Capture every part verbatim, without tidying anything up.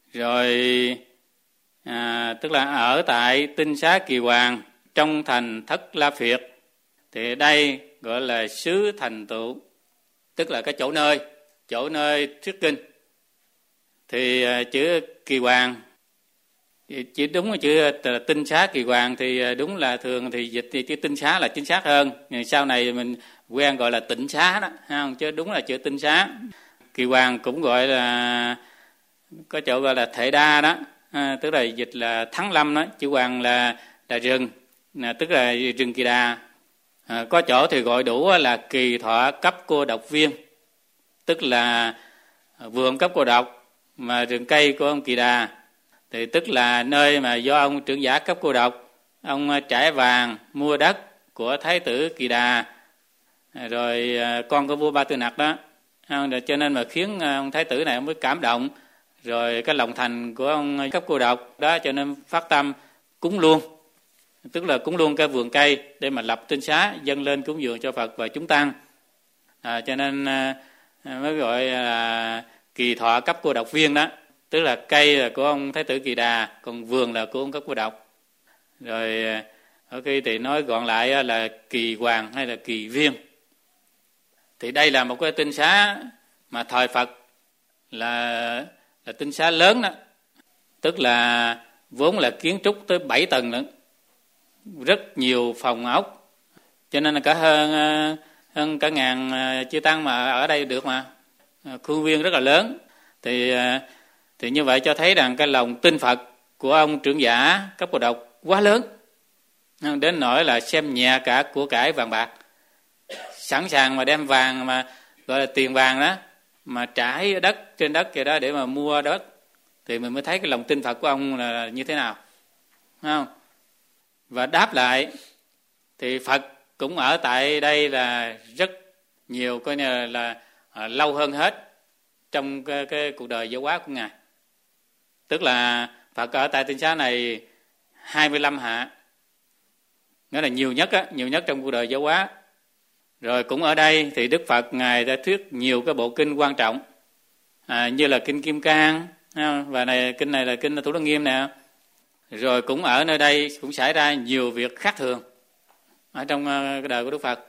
Rồi à, tức là ở tại Tinh Xá Kỳ Hoàng trong thành Thất La Phiệt. Thì đây gọi là xứ thành tựu, tức là cái chỗ nơi, chỗ nơi thuyết kinh. Thì à, chữ Kỳ Hoàng, chỉ đúng là chữ Tinh Xá Kỳ Hoàng thì đúng là thường thì dịch thì chữ Tinh Xá là chính xác hơn. Sau này mình quen gọi là Tịnh Xá đó, không? Chứ đúng là chữ Tinh Xá. Kỳ Hoàng cũng gọi là có chỗ gọi là Thệ Đa đó, à, tức là dịch là Thắng Lâm đó. Chữ Hoàng là là rừng, à, tức là rừng Kỳ Đà. À, có chỗ thì gọi đủ là Kỳ Thọ cấp cô độc viên, tức là vườn cấp cô độc mà rừng cây của ông Kỳ Đà. Thì tức là nơi mà do ông trưởng giả cấp cô độc, ông trải vàng mua đất của Thái tử Kỳ Đà, rồi con của vua Ba Tư Nặc đó. Cho nên mà khiến ông Thái tử này ông mới cảm động, rồi cái lòng thành của ông cấp cô độc đó, cho nên phát tâm cúng luôn, tức là cúng luôn cái vườn cây để mà lập tinh xá dâng lên cúng dường cho Phật và chúng tăng. À, cho nên mới gọi là Kỳ Thọ cấp cô độc viên đó, tức là cây là của ông Thái tử Kỳ Đà, còn vườn là của ông cấp cô độc. Rồi ở khi thì nói gọn lại là Kỳ Hoàng hay là Kỳ Viên. Thì đây là một cái tinh xá mà thời Phật là là tinh xá lớn đó, tức là vốn là kiến trúc tới bảy tầng nữa, rất nhiều phòng ốc, cho nên là cả hơn hơn cả ngàn chư tăng mà ở đây được mà, khuôn viên rất là lớn. Thì thì như vậy cho thấy rằng cái lòng tin Phật của ông trưởng giả cấp cô độc quá lớn, đến nỗi là xem nhẹ cả của cải vàng bạc, sẵn sàng mà đem vàng mà gọi là tiền vàng đó mà trải đất trên đất vậy đó để mà mua đất. Thì mình mới thấy cái lòng tin Phật của ông là như thế nào, không? Và đáp lại thì Phật cũng ở tại đây là rất nhiều, coi như là, là à, lâu hơn hết trong cái, cái cuộc đời giáo hóa của Ngài. Tức là Phật ở tại tinh xá này hai mươi lăm hạ, nghĩa là nhiều nhất á, nhiều nhất trong cuộc đời giáo hóa. Rồi cũng ở đây thì Đức Phật Ngài đã thuyết nhiều cái bộ kinh quan trọng, à, như là kinh Kim Cang, và này kinh này là kinh Thủ Lăng Nghiêm nè. Rồi cũng ở nơi đây cũng xảy ra nhiều việc khác thường ở trong cái đời của Đức Phật.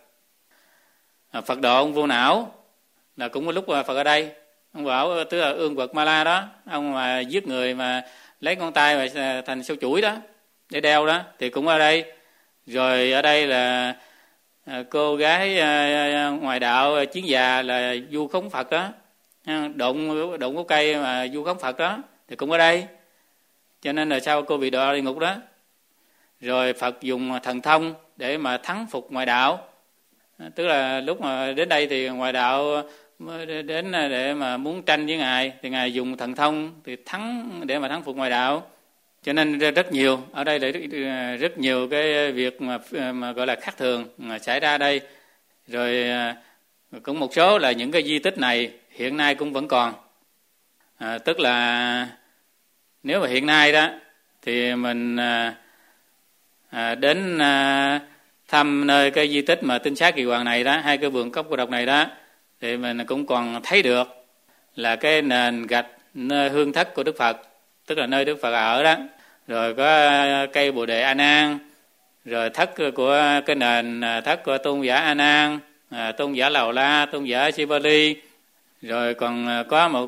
À, Phật độ ông Vô Não là cũng có lúc Phật ở đây. Ông bảo tức là Ương Quật Ma La đó, ông mà giết người mà lấy ngón tay mà thành sâu chuỗi đó để đeo đó, thì cũng ở đây. Rồi ở đây là cô gái ngoài đạo Chiến Già là vu khống Phật đó, đụng đụng có cây mà vu khống Phật đó, thì cũng ở đây. Cho nên là sao cô bị đọa địa ngục đó. Rồi Phật dùng thần thông để mà thắng phục ngoại đạo, tức là lúc mà đến đây thì ngoại đạo đến để mà muốn tranh với Ngài, thì Ngài dùng thần thông thì thắng để mà thắng phục ngoại đạo. Cho nên rất nhiều ở đây là rất, rất nhiều cái việc mà mà gọi là khác thường mà xảy ra đây. Rồi cũng một số là những cái di tích này hiện nay cũng vẫn còn, à, tức là nếu mà hiện nay đó thì mình à, à, đến à, thăm nơi cái di tích mà tinh xá Kỳ Hoàng này đó, hai cái vườn cốc cô độc này đó, thì mình cũng còn thấy được là cái nền gạch nơi hương thất của Đức Phật, tức là nơi Đức Phật ở đó. Rồi có cây Bồ Đề A Nan, rồi thất của cái nền thất của tôn giả A Nan, à, tôn giả Lầu La, tôn giả Sivali. Rồi còn có một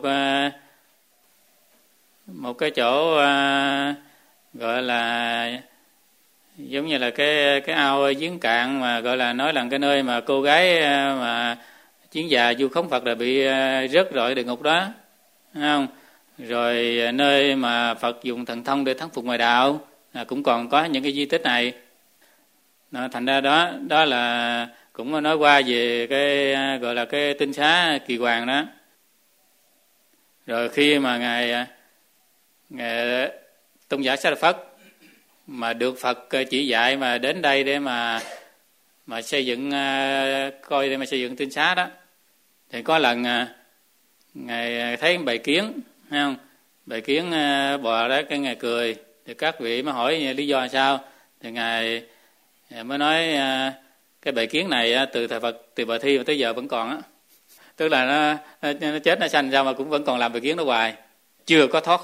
một cái chỗ à, gọi là giống như là cái cái ao giếng cạn mà gọi là nói là cái nơi mà cô gái mà Chiến Già vu khống Phật là bị rớt rọi địa ngục đó, thấy không? Rồi nơi mà Phật dùng thần thông để thắng phục ngoại đạo, à, cũng còn có những cái di tích này. Đó, thành ra đó đó là cũng nói qua về cái gọi là cái tinh xá Kỳ Hoàng đó. Rồi khi mà ngài ngài tôn giả Xá Lợi Phất mà được Phật chỉ dạy mà đến đây để mà mà xây dựng coi để mà xây dựng tinh xá đó, thì có lần ngài thấy bài kiến, thấy không? Bài kiến bò đó, cái ngài cười, thì các vị mới hỏi lý do là sao, thì ngài mới nói cái bài kiến này từ thời Phật từ Bà Thi mà tới giờ vẫn còn á, tức là nó, nó chết nó sanh ra mà cũng vẫn còn làm bài kiến đó hoài, chưa có thoát khỏi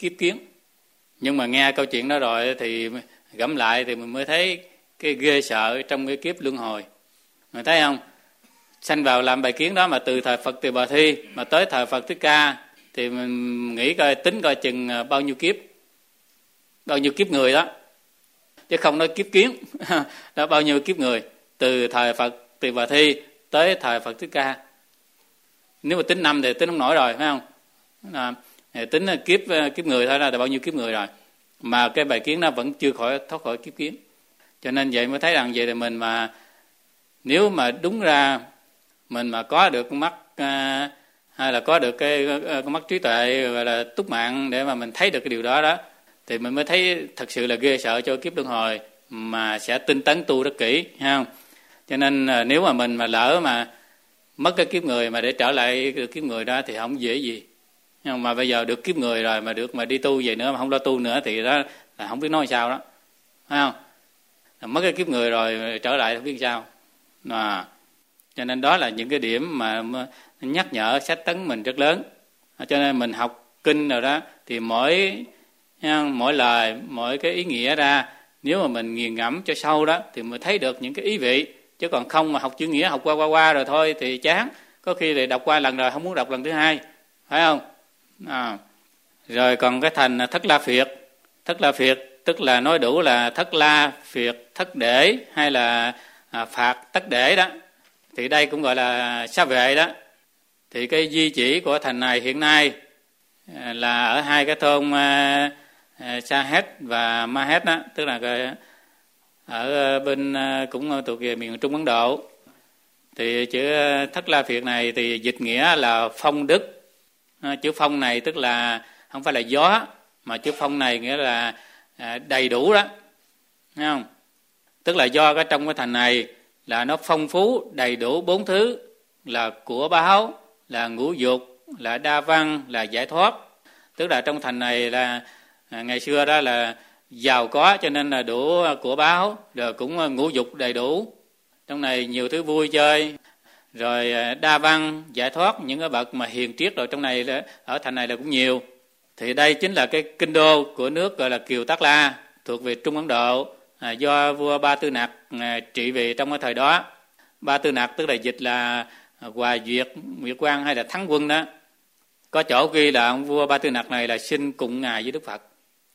kiếp kiến. Nhưng mà nghe câu chuyện đó rồi thì gẫm lại thì mình mới thấy cái ghê sợ trong cái kiếp luân hồi. Mình thấy không? Sanh vào làm bài kiến đó mà từ thời Phật Tỳ Bà Thi mà tới thời Phật Thích Ca thì mình nghĩ coi, tính coi chừng bao nhiêu kiếp, bao nhiêu kiếp người đó, chứ không nói kiếp kiến. Đó, bao nhiêu kiếp người từ thời Phật Tỳ Bà Thi tới thời Phật Thích Ca. Nếu mà tính năm thì tính không nổi rồi, phải không? À, tính kiếp kiếp người thôi là bao nhiêu kiếp người rồi, mà cái bài kiến nó vẫn chưa khỏi thoát khỏi kiếp kiến. Cho nên vậy mới thấy rằng vậy thì mình mà nếu mà đúng ra mình mà có được con mắt à, hay là có được cái con mắt trí tuệ gọi là túc mạng để mà mình thấy được cái điều đó đó, thì mình mới thấy thật sự là ghê sợ cho kiếp luân hồi, mà sẽ tinh tấn tu rất kỹ, thấy không? Cho nên nếu mà mình mà lỡ mà mất cái kiếp người mà để trở lại được kiếp người đó thì không dễ gì. Nhưng mà bây giờ được kiếp người rồi mà được mà đi tu về nữa mà không lo tu nữa thì đó là không biết nói sao đó, phải không? Mất cái kiếp người rồi trở lại không biết sao. À, cho nên đó là những cái điểm mà nhắc nhở sách tấn mình rất lớn. Cho nên mình học kinh rồi đó thì mỗi mỗi lời, mỗi cái ý nghĩa ra, nếu mà mình nghiền ngẫm cho sâu đó thì mới thấy được những cái ý vị. Chứ còn không mà học chữ nghĩa, học qua qua qua rồi thôi thì chán. Có khi thì đọc qua lần rồi không muốn đọc lần thứ hai, phải không? À. Rồi còn cái thành thất la phiệt. Thất la phiệt tức là nói đủ là thất la, phiệt, thất để hay là à, phạt, tất để đó. Thì đây cũng gọi là xá vệ đó. Thì cái di chỉ của thành này hiện nay à, là ở hai cái thôn à, à, Sa Hét và Ma Hét đó. Tức là cái, ở bên à, cũng thuộc về miền Trung Ấn Độ. Thì chữ thất la phiệt này thì dịch nghĩa là phong đức. À, chữ phong này tức là không phải là gió, mà chữ phong này nghĩa là à, đầy đủ đó, thấy không? Tức là do cái trong cái thành này là nó phong phú đầy đủ bốn thứ, là của báo, là ngũ dục, là đa văn, là giải thoát. Tức là trong thành này là à, ngày xưa đó là giàu có cho nên là đủ của báo, rồi cũng ngũ dục đầy đủ. Trong này nhiều thứ vui chơi, rồi đa văn, giải thoát, những cái bậc mà hiền triết rồi trong này ở thành này là cũng nhiều. Thì đây chính là cái kinh đô của nước gọi là Kiều Tát La, thuộc về Trung Ấn Độ, à, do vua Ba Tư Nặc à, trị vì trong cái thời đó. Ba Tư Nặc tức là dịch là Hòa Duyệt, Nguyệt Quang hay là Thắng Quân đó. Có chỗ ghi là ông vua Ba Tư Nặc này là sinh cùng ngày với Đức Phật.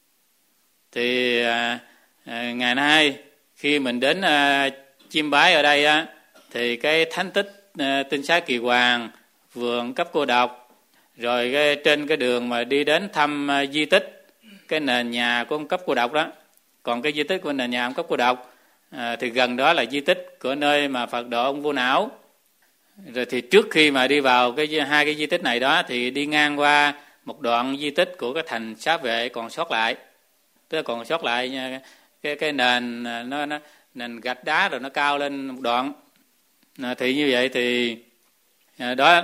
Thì à, à, ngày nay khi mình đến à, chiêm bái ở đây á, thì cái thánh tích à, Tinh Xá Kỳ Hoàng, vườn Cấp Cô Độc, rồi cái, trên cái đường mà đi đến thăm uh, di tích cái nền nhà của ông Cấp Cô Độc đó, còn cái di tích của nền nhà ông Cấp Cô Độc à, thì gần đó là di tích của nơi mà Phật độ ông Vô Não. Rồi thì trước khi mà đi vào cái hai cái di tích này đó thì đi ngang qua một đoạn di tích của cái thành Xá Vệ còn sót lại, tức là còn sót lại cái cái nền nó, nó nền gạch đá rồi nó cao lên một đoạn. À, thì như vậy thì à, đó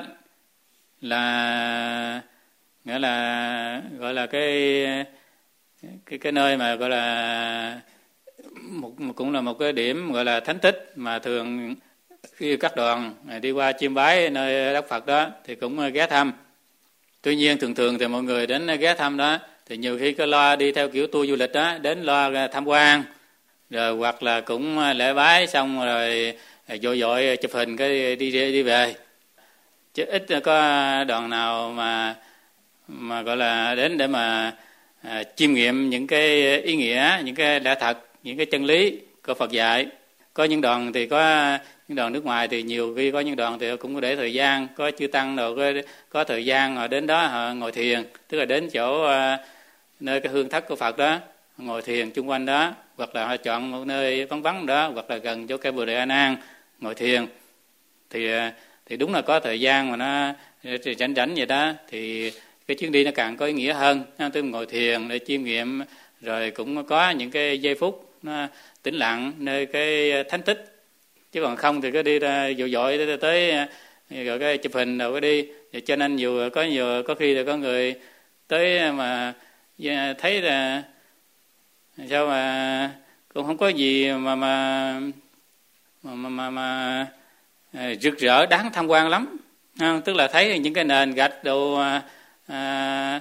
là nghĩa là gọi là cái cái cái nơi mà gọi là một, cũng là một cái điểm gọi là thánh tích mà thường khi các đoàn đi qua chiêm bái nơi đất Phật đó thì cũng ghé thăm. Tuy nhiên thường thường thì mọi người đến ghé thăm đó thì nhiều khi có lo đi theo kiểu tour du lịch đó, đến lo tham quan rồi hoặc là cũng lễ bái xong rồi vội vội chụp hình cái đi đi về, chứ ít có đoàn nào mà mà gọi là đến để mà à, chiêm nghiệm những cái ý nghĩa, những cái lẽ thật, những cái chân lý của Phật dạy. Có những đoàn thì có những đoàn nước ngoài thì nhiều khi có những đoàn thì cũng có để thời gian, có chư tăng rồi có, có thời gian họ đến đó họ ngồi thiền, tức là đến chỗ à, nơi cái hương thất của Phật đó ngồi thiền chung quanh đó, hoặc là họ chọn một nơi vắng vắng đó, hoặc là gần chỗ cây Bồ Đề A Nan ngồi thiền. Thì thì đúng là có thời gian mà nó rảnh rảnh vậy đó thì cái chuyến đi nó càng có ý nghĩa hơn. Tôi ngồi thiền để chiêm nghiệm, rồi cũng có những cái giây phút nó tĩnh lặng nơi cái thánh tích, chứ còn không thì cứ đi ra dội dội tới rồi cái chụp hình rồi cái đi. Cho nên nhiều có nhiều có khi là có người tới mà thấy là sao mà cũng không có gì mà mà mà mà, mà, mà rực rỡ đáng tham quan lắm, không? Tức là thấy những cái nền gạch đồ à,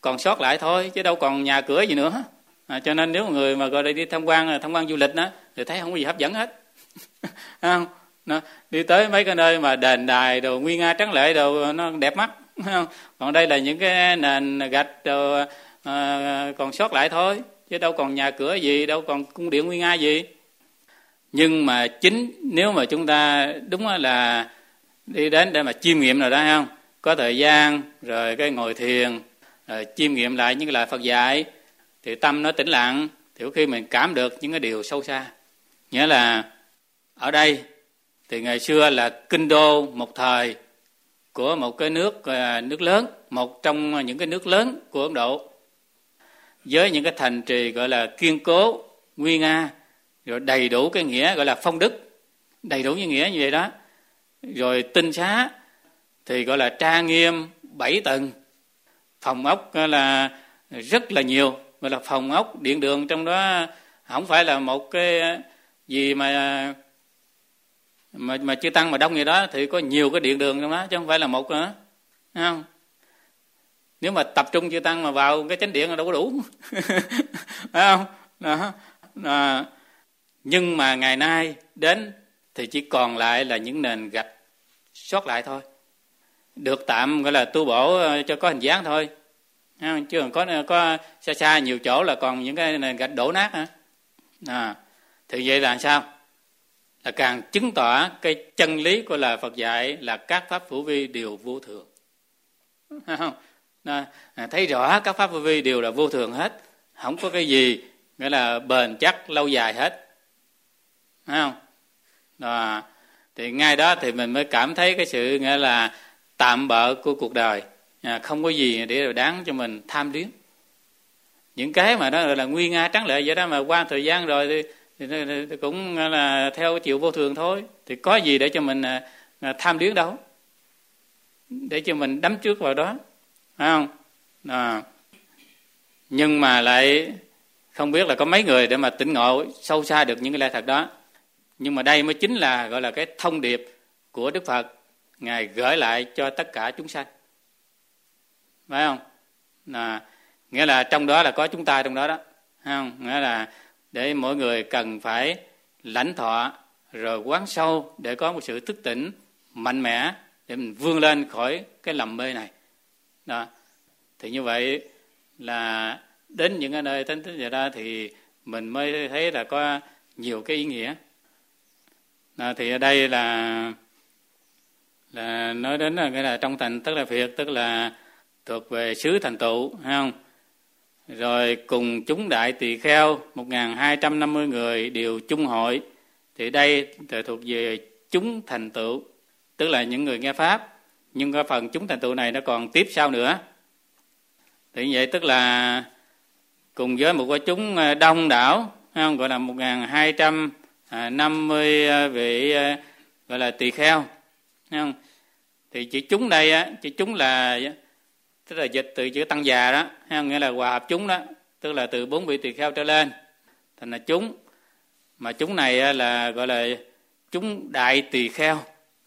còn sót lại thôi, chứ đâu còn nhà cửa gì nữa. À, cho nên nếu người mà gọi là đi tham quan tham quan du lịch đó thì thấy không có gì hấp dẫn hết. Không? Nó, đi tới mấy cái nơi mà đền đài đồ nguy nga tráng lệ đồ nó đẹp mắt, không? Còn đây là những cái nền gạch đồ à, còn sót lại thôi, chứ đâu còn nhà cửa gì, đâu còn cung điện nguy nga gì. Nhưng mà chính nếu mà chúng ta đúng là đi đến để mà chiêm nghiệm rồi đó, không? Có thời gian rồi cái ngồi thiền rồi chiêm nghiệm lại những lời Phật dạy thì tâm nó tĩnh lặng, thì khi mình cảm được những cái điều sâu xa. Nghĩa là ở đây thì ngày xưa là kinh đô một thời của một cái nước nước lớn, một trong những cái nước lớn của Ấn Độ, với những cái thành trì gọi là kiên cố, nguy nga, rồi đầy đủ cái nghĩa gọi là phong đức, đầy đủ những nghĩa như vậy đó. Rồi tinh xá thì gọi là trang nghiêm bảy tầng, phòng ốc gọi là rất là nhiều, gọi là phòng ốc điện đường trong đó không phải là một cái gì mà mà mà chư tăng mà đông vậy đó, thì có nhiều cái điện đường trong đó chứ không phải là một nữa, thấy không? Nếu mà tập trung chư tăng mà vào cái chánh điện là đâu có đủ. Phải không? Đó. Đó. Nhưng mà ngày nay đến thì chỉ còn lại là những nền gạch sót lại thôi, được tạm gọi là tu bổ cho có hình dáng thôi, chứ còn có có xa xa nhiều chỗ là còn những cái nền gạch đổ nát hả? À, thì vậy là sao? Là càng chứng tỏ cái chân lý của lời Phật dạy là các pháp hữu vi đều vô thường. Không? À, thấy rõ các pháp hữu vi đều là vô thường hết, không có cái gì nghĩa là bền chắc lâu dài hết. Thấy không? À, thì ngay đó thì mình mới cảm thấy cái sự nghĩa là tạm bợ của cuộc đời, à, không có gì để đáng cho mình tham luyến. Những cái mà nó là nguy nga tráng lệ vậy đó, mà qua thời gian rồi thì, thì, thì, thì cũng là theo chiều vô thường thôi, thì có gì để cho mình à, tham luyến đâu, để cho mình đắm trước vào đó, phải không? À, nhưng mà lại không biết là có mấy người để mà tỉnh ngộ sâu xa được những cái lẽ thật đó. Nhưng mà đây mới chính là gọi là cái thông điệp của Đức Phật, Ngài gửi lại cho tất cả chúng sanh, phải không? À, nghĩa là trong đó là có chúng ta trong đó đó, phải không? Nghĩa là để mỗi người cần phải lãnh thọ rồi quán sâu để có một sự thức tỉnh mạnh mẽ để mình vươn lên khỏi cái lầm mê này. Đó. Thì như vậy là đến những cái nơi thánh tích vậy đó thì mình mới thấy là có nhiều cái ý nghĩa. Đó, thì ở đây là là nói đến là cái là trong thành Tất La Phiệt, tức là thuộc về xứ thành tựu, phải không? Rồi cùng chúng đại tỳ kheo một nghìn hai trăm năm mươi người đều chung hội, thì đây là thuộc về chúng thành tựu, tức là những người nghe pháp. Nhưng cái phần chúng thành tựu này nó còn tiếp sau nữa. Thì như vậy tức là cùng với một cái chúng đông đảo, phải không? Gọi là một nghìn hai trăm năm mươi vị gọi là tỳ kheo, thấy không? Thì chữ chúng đây á, chữ chúng là tức là dịch từ chữ tăng già đó, thấy không? Nghĩa là hòa hợp chúng đó, tức là từ bốn vị tỳ kheo trở lên thành là chúng. Mà chúng này là gọi là chúng đại tỳ kheo,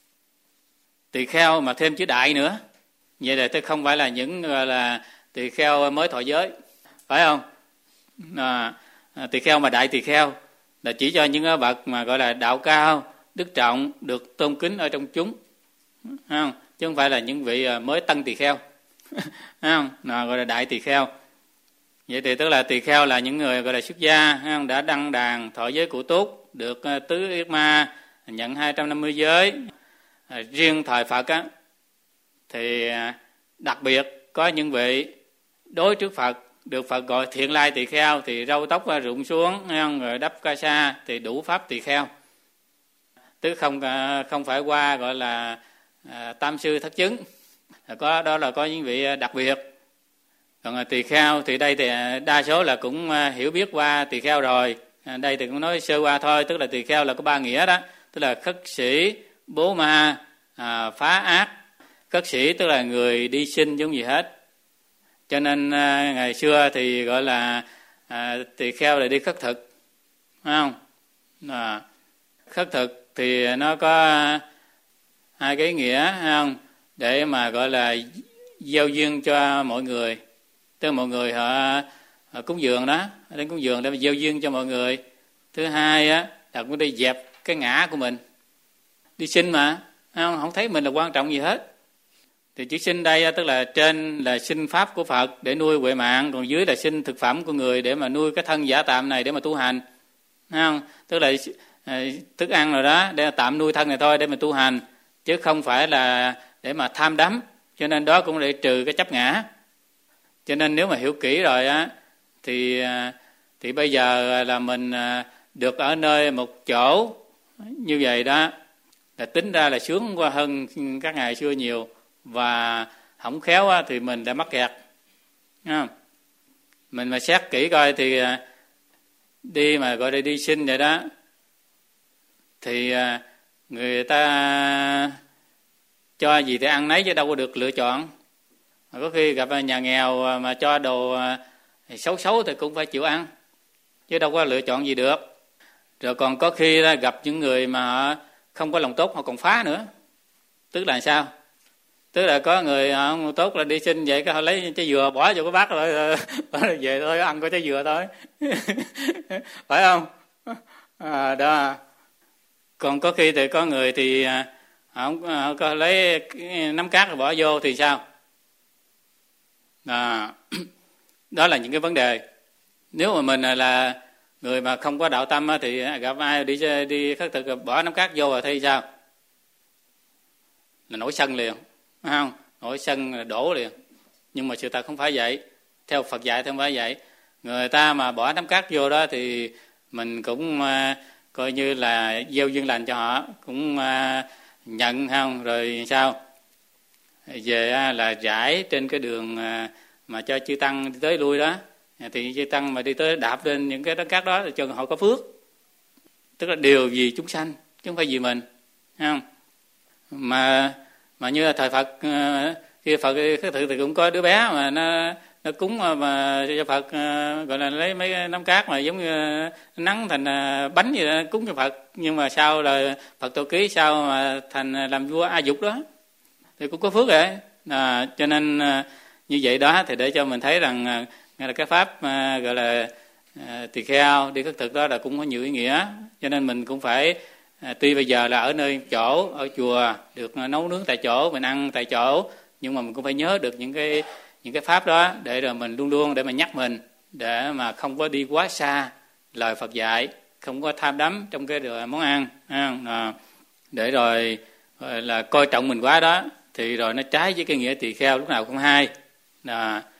tỳ kheo mà thêm chữ đại nữa, vậy là tức không phải là những gọi là tỳ kheo mới thọ giới, phải không? À, tỳ kheo mà đại tỳ kheo là chỉ cho những bậc mà gọi là đạo cao, đức trọng, được tôn kính ở trong chúng, không? Chứ không phải là những vị mới tân tỳ kheo, không? Nào, gọi là đại tỳ kheo. Vậy thì tức là tỳ kheo là những người gọi là xuất gia, không? Đã đăng đàn thọ giới cụ túc, được tứ yết ma, nhận hai trăm năm mươi giới. À, riêng thời Phật á, thì đặc biệt có những vị đối trước Phật được Phật gọi thiện lai tỳ kheo, thì râu tóc rụng xuống, không? Rồi đắp ca sa thì đủ pháp tỳ kheo, tức không không phải qua gọi là à, tam sư thất chứng, có đó là có những vị đặc biệt. Còn tỳ kheo thì đây thì đa số là cũng hiểu biết qua tỳ kheo rồi, à, đây thì cũng nói sơ qua thôi. Tức là tỳ kheo là có ba nghĩa đó, tức là khất sĩ, bố ma, à, phá ác. Khất sĩ tức là người đi sinh giống gì hết, cho nên à, ngày xưa thì gọi là à, tỳ kheo là đi khất thực, phải không? À, khất thực thì nó có hai cái nghĩa, phải không? Để mà gọi là gieo duyên cho mọi người, tức là mọi người họ, họ cúng dường đó, đến cúng dường để mà gieo duyên cho mọi người. Thứ hai á là cũng đi dẹp cái ngã của mình, đi sinh mà không, không thấy mình là quan trọng gì hết. Thì chữ sinh đây tức là trên là sinh pháp của Phật để nuôi huệ mạng, còn dưới là sinh thực phẩm của người để mà nuôi cái thân giả tạm này để mà tu hành, không? Tức là thức ăn rồi đó để tạm nuôi thân này thôi để mà tu hành, chứ không phải là để mà tham đắm. Cho nên đó cũng để trừ cái chấp ngã. Cho nên nếu mà hiểu kỹ rồi á thì thì bây giờ là mình được ở nơi một chỗ như vậy đó, là tính ra là sướng qua hơn các ngày xưa nhiều. Và không khéo á, thì mình đã mắc kẹt. Không? Mình mà xét kỹ coi thì đi mà gọi là đi sinh vậy đó, thì người ta cho gì thì ăn nấy chứ đâu có được lựa chọn. Có khi gặp nhà nghèo mà cho đồ xấu xấu thì cũng phải chịu ăn, chứ đâu có lựa chọn gì được. Rồi còn có khi là gặp những người mà không có lòng tốt họ còn phá nữa. Tức là sao? Tức là có người không tốt là đi xin vậy, cái họ lấy trái dừa bỏ vô cái bát rồi về thôi, ăn có trái dừa thôi. Phải không? À, đó. Còn có khi thì có người thì không, không có lấy nắm cát rồi bỏ vô thì sao? À, đó là những cái vấn đề. Nếu mà mình là người mà không có đạo tâm thì gặp ai đi đi khất thực bỏ nắm cát vô rồi thì sao? Là nổi sân liền, phải không? Nổi sân là đổ liền. Nhưng mà sự thật không phải vậy. Theo Phật dạy thì không phải vậy. Người ta mà bỏ nắm cát vô đó thì mình cũng uh, coi như là gieo duyên lành cho họ, cũng uh, nhận, không? Rồi sao? Về uh, là rải trên cái đường uh, mà cho chư tăng đi tới lui đó, thì chư tăng mà đi tới đạp lên những cái đá cát đó thì cho họ có phước. Tức là điều vì chúng sanh chứ không phải vì mình, không? Mà mà như là thời Phật, khi Phật khất thực thì cũng có đứa bé mà nó nó cúng mà cho Phật, gọi là lấy mấy nắm cát mà giống như nắng thành bánh gì đó cúng cho Phật. Nhưng mà sau là Phật tổ ký sau mà thành làm vua A Dục đó thì cũng có phước rồi. À, cho nên như vậy đó thì để cho mình thấy rằng là cái pháp gọi là tỳ kheo đi khất thực đó là cũng có nhiều ý nghĩa. Cho nên mình cũng phải, À, tuy bây giờ là ở nơi chỗ, ở chùa được nấu nướng tại chỗ, mình ăn tại chỗ, nhưng mà mình cũng phải nhớ được những cái những cái pháp đó để rồi mình luôn luôn để mà nhắc mình, để mà không có đi quá xa lời Phật dạy, không có tham đắm trong cái món ăn, à, để rồi, rồi là coi trọng mình quá đó thì rồi nó trái với cái nghĩa tỳ kheo lúc nào cũng hay. À,